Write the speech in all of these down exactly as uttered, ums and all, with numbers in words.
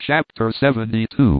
Chapter seventy-two.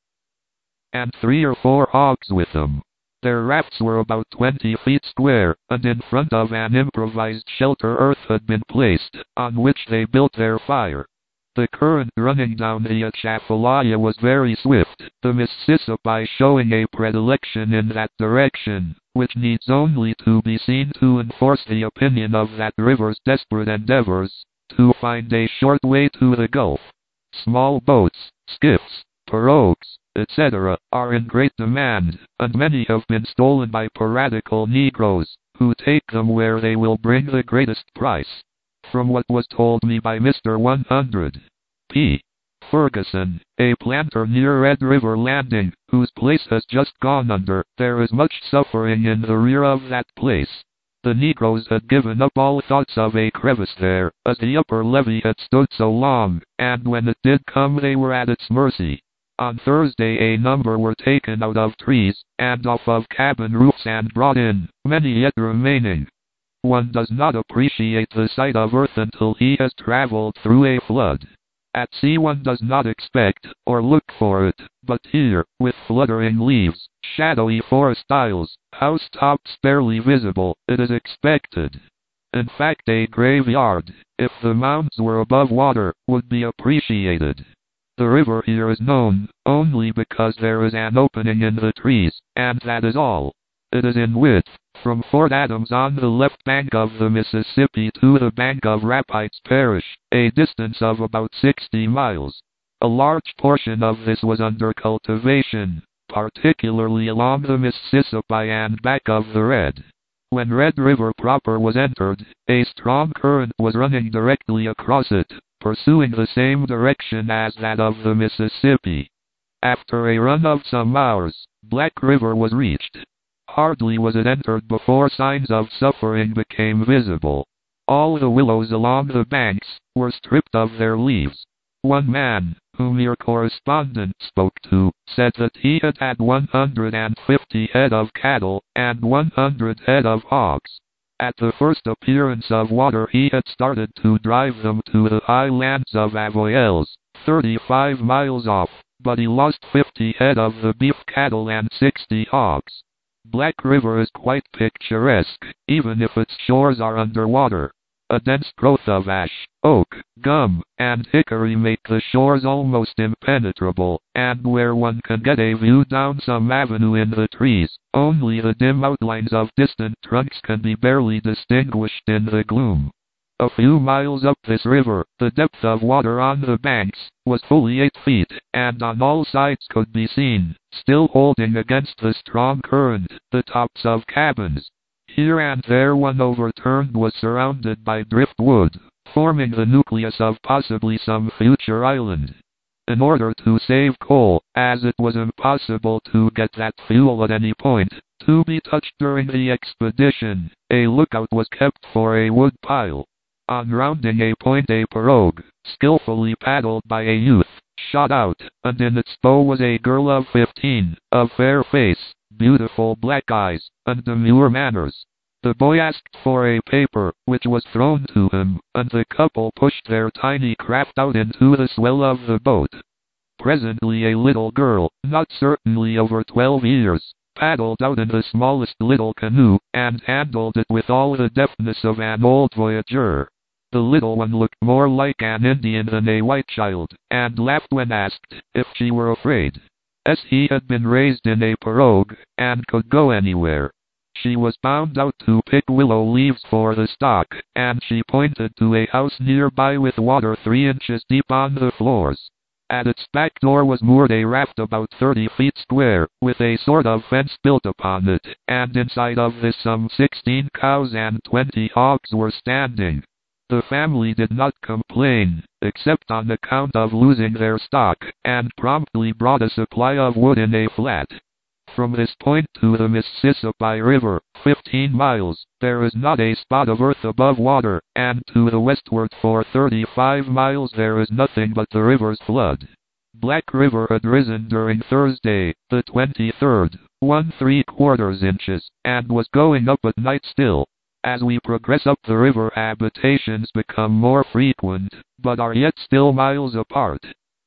And three or four hogs with them. Their rafts were about twenty feet square, and in front of an improvised shelter earth had been placed, on which they built their fire. The current running down the Atchafalaya was very swift, the Mississippi showing a predilection in that direction, which needs only to be seen to enforce the opinion of that river's desperate endeavors to find a short way to the Gulf. Small boats, skiffs, pirogues, et cetera, are in great demand, and many have been stolen by piratical Negroes, who take them where they will bring the greatest price. From what was told me by Mister one hundred P. Ferguson, a planter near Red River Landing, whose place has just gone under, there is much suffering in the rear of that place. The Negroes had given up all thoughts of a crevice there, as the upper levee had stood so long, and when it did come they were at its mercy. On Thursday a number were taken out of trees, and off of cabin roofs and brought in, many yet remaining. One does not appreciate the sight of earth until he has traveled through a flood. At sea one does not expect, or look for it, but here, with fluttering leaves, shadowy forest aisles, housetops barely visible, it is expected. In fact, a graveyard, if the mounds were above water, would be appreciated. The river here is known only because there is an opening in the trees, and that is all. It is in width, from Fort Adams on the left bank of the Mississippi to the bank of Rapides Parish, a distance of about sixty miles. A large portion of this was under cultivation, particularly along the Mississippi and back of the Red. When Red River proper was entered, a strong current was running directly across it, pursuing the same direction as that of the Mississippi. After a run of some hours, Black River was reached. Hardly was it entered before signs of suffering became visible. All the willows along the banks were stripped of their leaves. One man, whom your correspondent spoke to, said that he had had one hundred fifty head of cattle and one hundred head of hogs. At the first appearance of water he had started to drive them to the highlands of Avoyelles, thirty-five miles off, but he lost fifty head of the beef cattle and sixty hogs. Black River is quite picturesque, even if its shores are underwater. A dense growth of ash, oak, gum, and hickory make the shores almost impenetrable, and where one can get a view down some avenue in the trees, only the dim outlines of distant trunks can be barely distinguished in the gloom. A few miles up this river, the depth of water on the banks was fully eight feet, and on all sides could be seen, still holding against the strong current, the tops of cabins. Here and there one overturned was surrounded by driftwood, forming the nucleus of possibly some future island. In order to save coal, as it was impossible to get that fuel at any point to be touched during the expedition, a lookout was kept for a wood pile. On rounding a point a pirogue, skillfully paddled by a youth, shot out, and in its bow was a girl of fifteen, of fair face, beautiful black eyes, and demure manners. The boy asked for a paper, which was thrown to him, and the couple pushed their tiny craft out into the swell of the boat. Presently a little girl, not certainly over twelve years, paddled out in the smallest little canoe, and handled it with all the deftness of an old voyager. The little one looked more like an Indian than a white child, and laughed when asked if she were afraid. As he had been raised in a pirogue, and could go anywhere. She was bound out to pick willow leaves for the stock, and she pointed to a house nearby with water three inches deep on the floors. At its back door was moored a raft about thirty feet square, with a sort of fence built upon it, and inside of this some sixteen cows and twenty hogs were standing. The family did not complain, except on account of losing their stock, and promptly brought a supply of wood in a flat. From this point to the Mississippi River, fifteen miles, there is not a spot of earth above water, and to the westward for thirty-five miles there is nothing but the river's flood. Black River had risen during Thursday, the twenty-third, one three quarters inches, and was going up at night still. As we progress up the river, habitations become more frequent, but are yet still miles apart.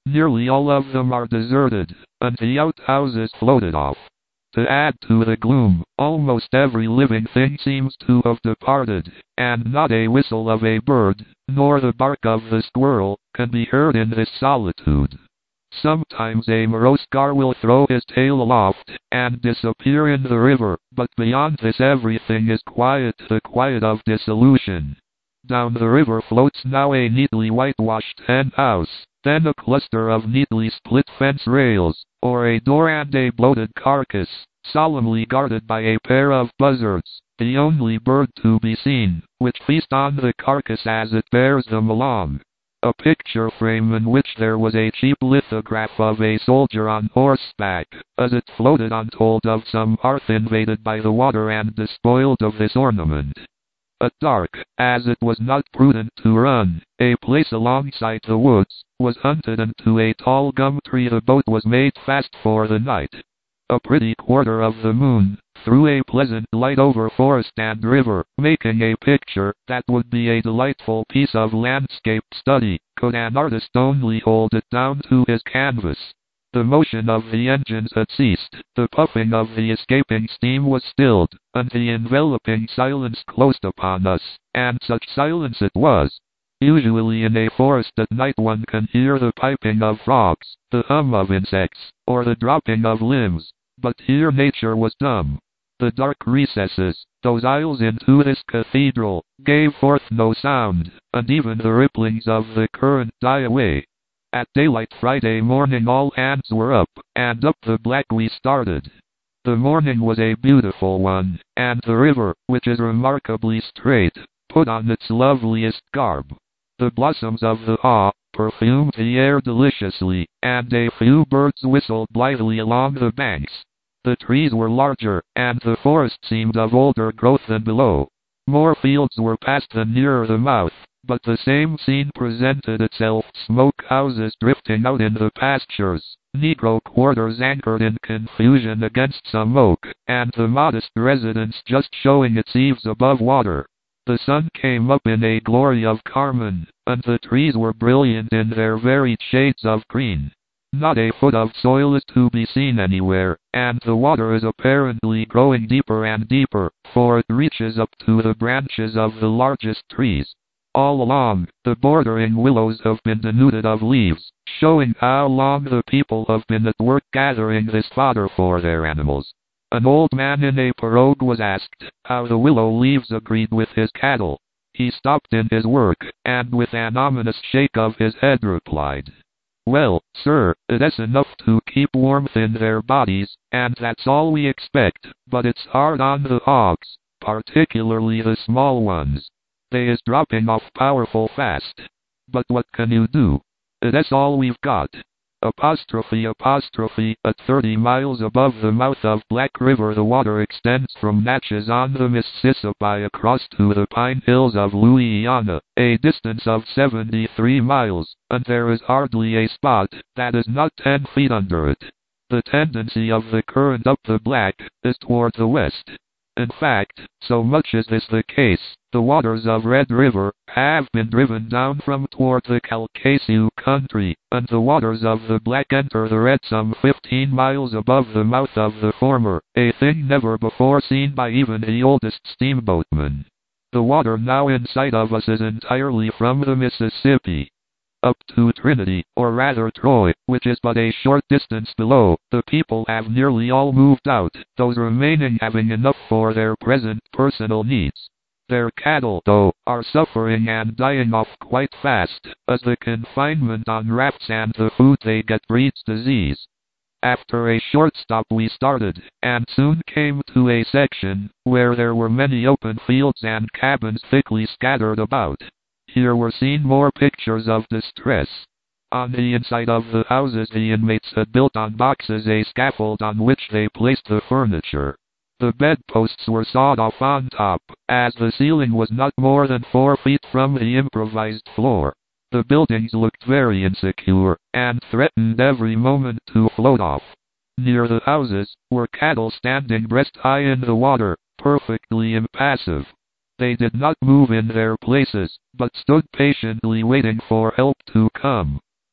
Nearly all of them are deserted, and the outhouses floated off. To add to the gloom, almost every living thing seems to have departed, and not a whistle of a bird, nor the bark of the squirrel, can be heard in this solitude. Sometimes a Moroskar will throw his tail aloft, and disappear in the river, but beyond this everything is quiet, the quiet of dissolution. Down the river floats now a neatly whitewashed hen house, then a cluster of neatly split fence rails, or a door and a bloated carcass, solemnly guarded by a pair of buzzards, the only bird to be seen, which feast on the carcass as it bears them along. A picture frame in which there was a cheap lithograph of a soldier on horseback, as it floated on, told of some hearth invaded by the water and despoiled of this ornament. At dark, as it was not prudent to run, a place alongside the woods was hunted, and to a tall gum tree the boat was made fast for the night. A pretty quarter of the moon threw a pleasant light over forest and river, making a picture that would be a delightful piece of landscape study, could an artist only hold it down to his canvas. The motion of the engines had ceased, the puffing of the escaping steam was stilled, and the enveloping silence closed upon us, and such silence it was. Usually in a forest at night one can hear the piping of frogs, the hum of insects, or the dropping of limbs, but here nature was dumb. The dark recesses, those aisles into this cathedral, gave forth no sound, and even the ripplings of the current died away. At daylight Friday morning all hands were up, and up the Black we started. The morning was a beautiful one, and the river, which is remarkably straight, put on its loveliest garb. The blossoms of the haw perfumed the air deliciously, and a few birds whistled blithely along the banks. The trees were larger, and the forest seemed of older growth than below. More fields were past than nearer the mouth, but the same scene presented itself, smoke houses drifting out in the pastures, Negro quarters anchored in confusion against some oak, and the modest residence just showing its eaves above water. The sun came up in a glory of carmine, and the trees were brilliant in their varied shades of green. Not a foot of soil is to be seen anywhere, and the water is apparently growing deeper and deeper, for it reaches up to the branches of the largest trees. All along, the bordering willows have been denuded of leaves, showing how long the people have been at work gathering this fodder for their animals. An old man in a pirogue was asked how the willow leaves agreed with his cattle. He stopped in his work, and with an ominous shake of his head replied, "Well, sir, it's enough to keep warmth in their bodies, and that's all we expect, but it's hard on the hogs, particularly the small ones. They is dropping off powerful fast. But what can you do? That's all we've got." Apostrophe apostrophe At thirty miles above the mouth of Black River the water extends from Natchez on the Mississippi across to the Pine Hills of Louisiana, a distance of seventy-three miles, and there is hardly a spot that is not ten feet under it. The tendency of the current up the Black is toward the west. In fact, so much is this the case, the waters of Red River have been driven down from toward the Calcasieu country, and the waters of the Black enter the Red some fifteen miles above the mouth of the former, a thing never before seen by even the oldest steamboatman. The water now in sight of us is entirely from the Mississippi. Up to Trinity, or rather Troy, which is but a short distance below, the people have nearly all moved out, those remaining having enough for their present personal needs. Their cattle, though, are suffering and dying off quite fast, as the confinement on rafts and the food they get breeds disease. After a short stop we started, and soon came to a section where there were many open fields and cabins thickly scattered about. Here were seen more pictures of distress. On the inside of the houses the inmates had built on boxes a scaffold on which they placed the furniture. The bedposts were sawed off on top, as the ceiling was not more than four feet from the improvised floor. The buildings looked very insecure, and threatened every moment to float off. Near the houses were cattle standing breast high in the water, perfectly impassive. They did not move in their places, but stood patiently waiting for help to come.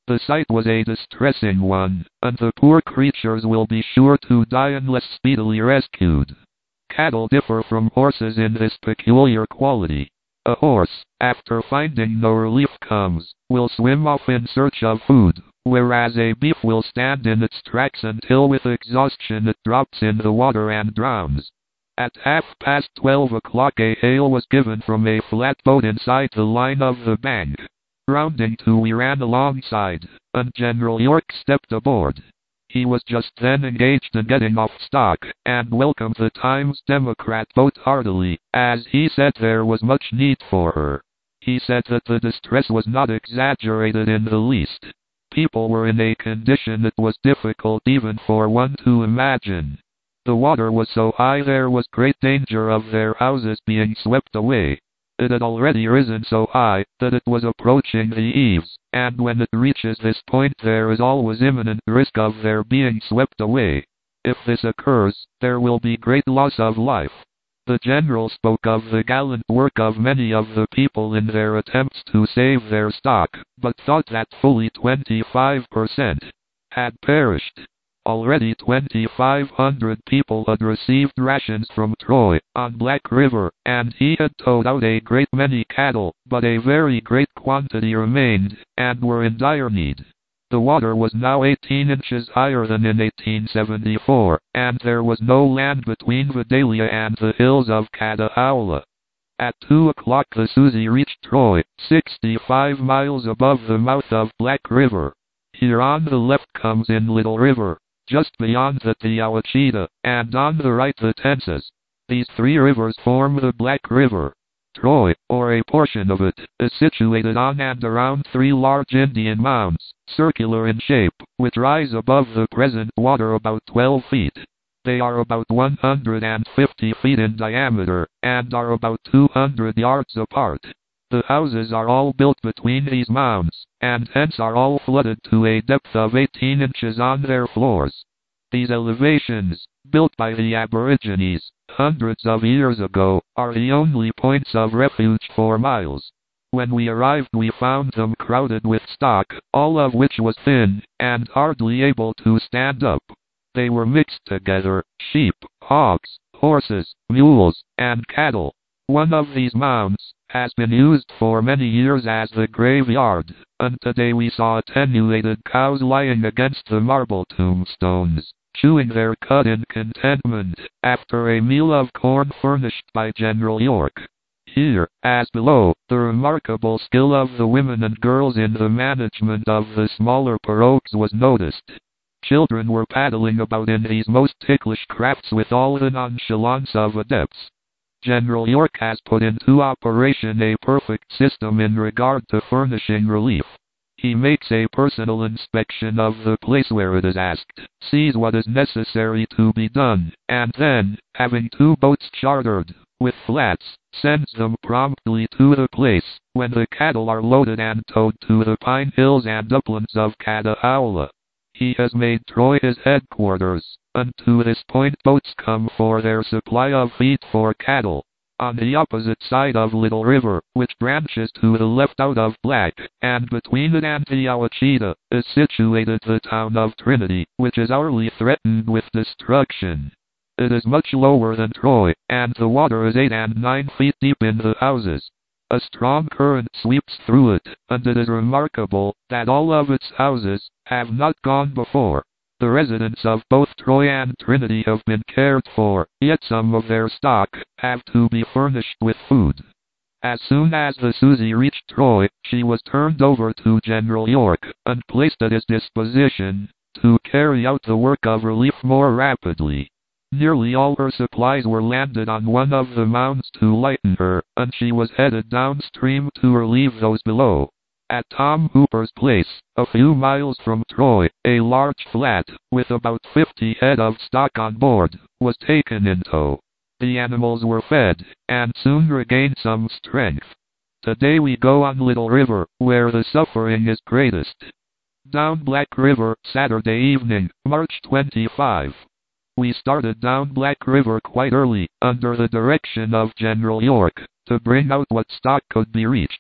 The sight was a distressing one, and the poor creatures will be sure to die unless speedily rescued. Cattle differ from horses in this peculiar quality. A horse, after finding no relief comes, will swim off in search of food, whereas a beef will stand in its tracks until with exhaustion it drops in the water and drowns. At half past twelve o'clock a hail was given from a flatboat inside the line of the bank. Rounding to, we ran alongside, and General York stepped aboard. He was just then engaged in getting off stock, and welcomed the Times Democrat boat heartily, as he said there was much need for her. He said that the distress was not exaggerated in the least. People were in a condition it was difficult even for one to imagine. The water was so high there was great danger of their houses being swept away. It had already risen so high that it was approaching the eaves, and when it reaches this point there is always imminent risk of their being swept away. If this occurs, there will be great loss of life. The general spoke of the gallant work of many of the people in their attempts to save their stock, but thought that fully twenty-five percent had perished. Already twenty-five hundred people had received rations from Troy, on Black River, and he had towed out a great many cattle, but a very great quantity remained, and were in dire need. The water was now eighteen inches higher than in eighteen seventy-four, and there was no land between Vidalia and the hills of Catahoula. At two o'clock the Susie reached Troy, sixty-five miles above the mouth of Black River. Here on the left comes in Little River. Just beyond that the Ouachita, and on the right the Tensas. These three rivers form the Black River. Troy, or a portion of it, is situated on and around three large Indian mounds, circular in shape, which rise above the present water about twelve feet. They are about one hundred fifty feet in diameter, and are about two hundred yards apart. The houses are all built between these mounds, and hence are all flooded to a depth of eighteen inches on their floors. These elevations, built by the Aborigines, hundreds of years ago, are the only points of refuge for miles. When we arrived we found them crowded with stock, all of which was thin, and hardly able to stand up. They were mixed together, sheep, hogs, horses, mules, and cattle. One of these mounds has been used for many years as the graveyard, and today we saw attenuated cows lying against the marble tombstones, chewing their cud in contentment, after a meal of corn furnished by General York. Here, as below, the remarkable skill of the women and girls in the management of the smaller pirogues was noticed. Children were paddling about in these most ticklish crafts with all the nonchalance of adepts. General York has put into operation a perfect system in regard to furnishing relief. He makes a personal inspection of the place where it is asked, sees what is necessary to be done, and then, having two boats chartered, with flats, sends them promptly to the place, when the cattle are loaded and towed to the pine hills and uplands of Catahoula. He has made Troy his headquarters, and to this point boats come for their supply of feed for cattle. On the opposite side of Little River, which branches to the left out of Black, and between it and the Ouachita, is situated the town of Trinity, which is hourly threatened with destruction. It is much lower than Troy, and the water is eight and nine feet deep in the houses. A strong current sweeps through it, and it is remarkable that all of its houses have not gone before. The residents of both Troy and Trinity have been cared for, yet some of their stock have to be furnished with food. As soon as the Susie reached Troy, she was turned over to General York, and placed at his disposition, to carry out the work of relief more rapidly. Nearly all her supplies were landed on one of the mounds to lighten her, and she was headed downstream to relieve those below. At Tom Hooper's place, a few miles from Troy, a large flat, with about fifty head of stock on board, was taken in tow. The animals were fed, and soon regained some strength. Today we go on Little River, where the suffering is greatest. Down Black River, Saturday evening, March twenty-fifth. We started down Black River quite early, under the direction of General York, to bring out what stock could be reached.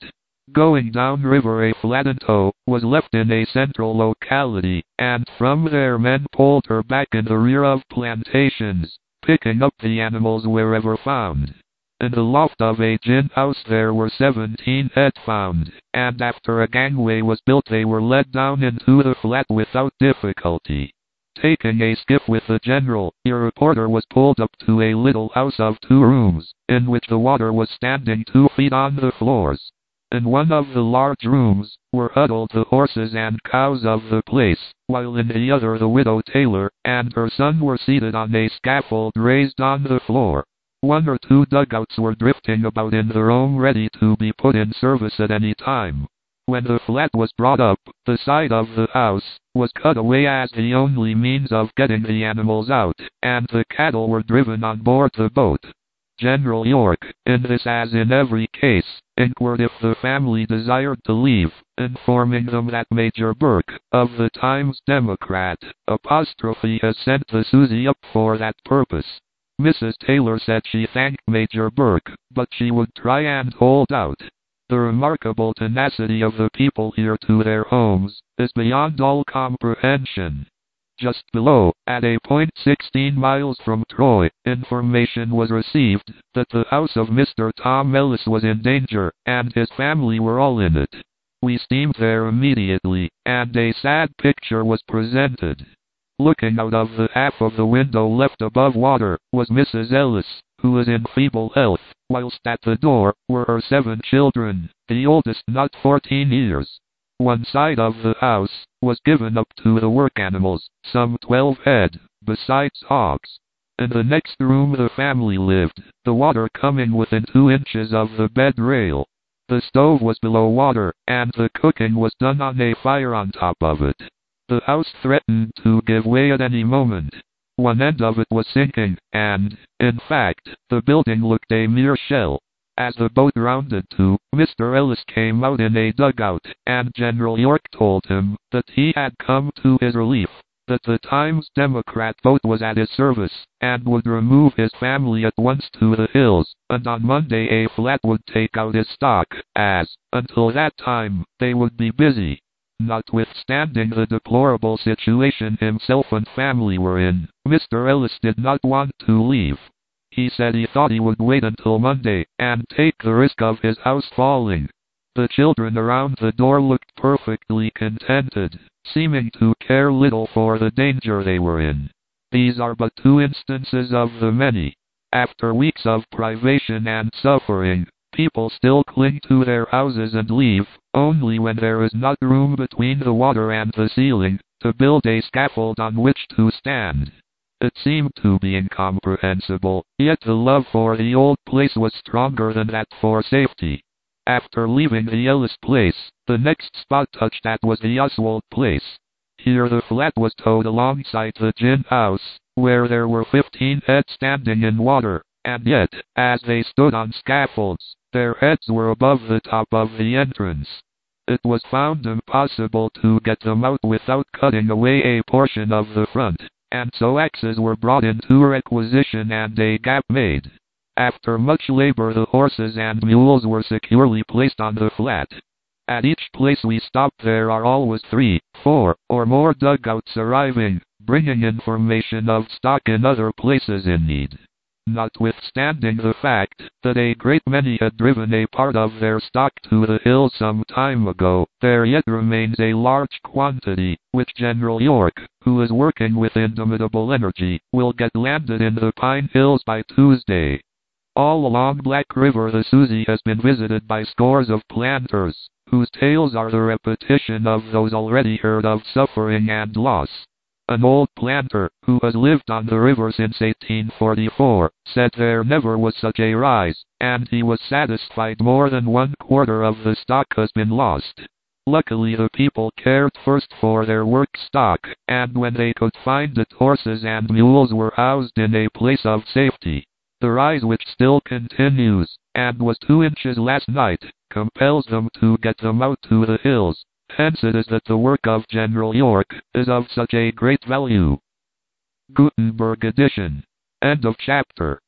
Going downriver, a flattened tow was left in a central locality, and from there men pulled her back in the rear of plantations, picking up the animals wherever found. In the loft of a gin house there were seventeen head found, and after a gangway was built they were let down into the flat without difficulty. Taking a skiff with the general, a reporter was pulled up to a little house of two rooms, in which the water was standing two feet on the floors. In one of the large rooms were huddled the horses and cows of the place, while in the other the widow Taylor and her son were seated on a scaffold raised on the floor. One or two dugouts were drifting about in the room ready to be put in service at any time. When the flat was brought up, the side of the house was cut away as the only means of getting the animals out, and the cattle were driven on board the boat. General York, in this as in every case, inquired if the family desired to leave, informing them that Major Burke, of the Times-Democrat, apostrophe has sent the Susie up for that purpose. Missus Taylor said she thanked Major Burke, but she would try and hold out. The remarkable tenacity of the people here to their homes is beyond all comprehension. Just below, at a point sixteen miles from Troy, information was received that the house of Mister Tom Ellis was in danger, and his family were all in it. We steamed there immediately, and a sad picture was presented. Looking out of the half of the window left above water was Missus Ellis, who was in feeble health, whilst at the door were her seven children, the oldest not fourteen years. One side of the house was given up to the work animals, some twelve head, besides hogs. In the next room the family lived, the water coming within two inches of the bed rail. The stove was below water, and the cooking was done on a fire on top of it. The house threatened to give way at any moment. One end of it was sinking, and, in fact, the building looked a mere shell. As the boat rounded to, Mister Ellis came out in a dugout, and General York told him that he had come to his relief, that the Times-Democrat boat was at his service, and would remove his family at once to the hills, and on Monday a flat would take out his stock, as, until that time, they would be busy. Notwithstanding the deplorable situation himself and family were in, Mister Ellis did not want to leave. He said he thought he would wait until Monday, and take the risk of his house falling. The children around the door looked perfectly contented, seeming to care little for the danger they were in. These are but two instances of the many. After weeks of privation and suffering, people still cling to their houses and leave, only when there is not room between the water and the ceiling, to build a scaffold on which to stand. It seemed to be incomprehensible, yet the love for the old place was stronger than that for safety. After leaving the Ellis place, the next spot touched at was the Oswald place. Here the flat was towed alongside the gin house, where there were fifteen head standing in water, and yet, as they stood on scaffolds, their heads were above the top of the entrance. It was found impossible to get them out without cutting away a portion of the front, and so axes were brought into requisition and a gap made. After much labor the horses and mules were securely placed on the flat. At each place we stopped there are always three, four, or more dugouts arriving, bringing information of stock in other places in need. Notwithstanding the fact that a great many had driven a part of their stock to the hills some time ago, there yet remains a large quantity, which General York, who is working with indomitable energy, will get landed in the Pine Hills by Tuesday. All along Black River the Susie has been visited by scores of planters, whose tales are the repetition of those already heard of suffering and loss. An old planter, who has lived on the river since eighteen forty-four, said there never was such a rise, and he was satisfied more than one quarter of the stock has been lost. Luckily the people cared first for their work stock, and when they could find it horses and mules were housed in a place of safety. The rise, which still continues, and was two inches last night, compels them to get them out to the hills. Hence it is that the work of General York is of such a great value. Gutenberg edition. End of chapter.